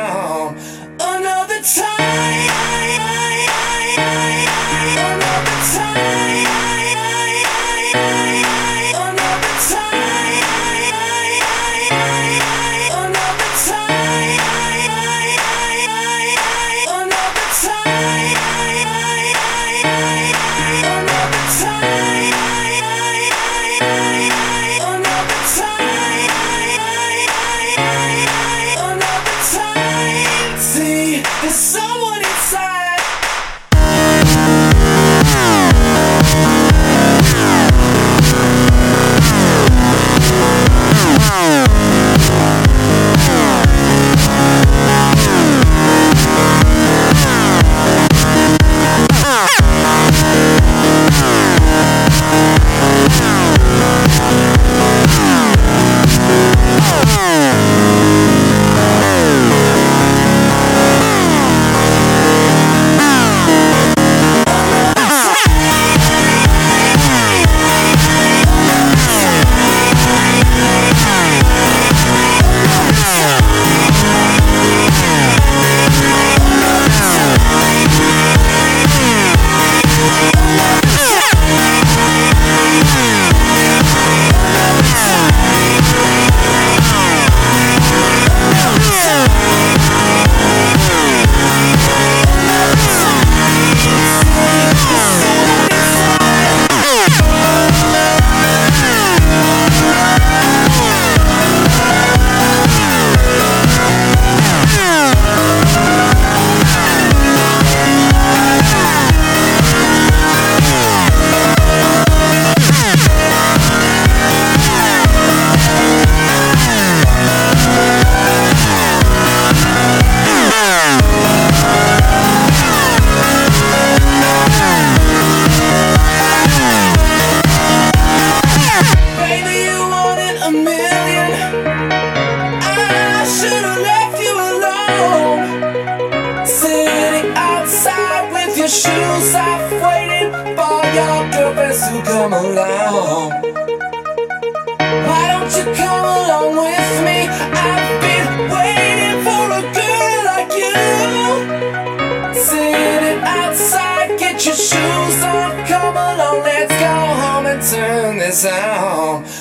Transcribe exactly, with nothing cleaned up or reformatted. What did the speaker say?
out another time. Another time. Another time. Another time. Another time. Another time. Another time. Another time. See, there's someone inside. Shoes off, waiting for your girlfriends to come along. Why don't you come along with me? I've been waiting for a girl like you. Sitting outside, get your shoes on, come along, let's go home and turn this on.